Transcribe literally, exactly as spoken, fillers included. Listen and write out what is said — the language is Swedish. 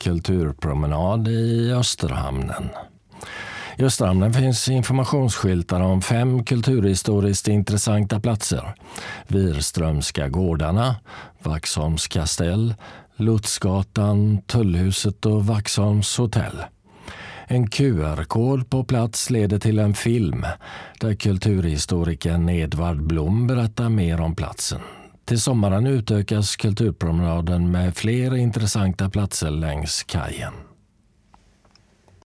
kulturpromenad i Österhamnen. I Österhamnen finns informationsskyltar om fem kulturhistoriskt intressanta platser. Virströmska gårdarna, Vaxholms kastell, Lutsgatan, Tullhuset och Vaxholms hotell. En Q R-kod på plats leder till en film där kulturhistorikern Edvard Blom berättar mer om platsen. Till sommaren utökas kulturpromenaden med fler intressanta platser längs kajen.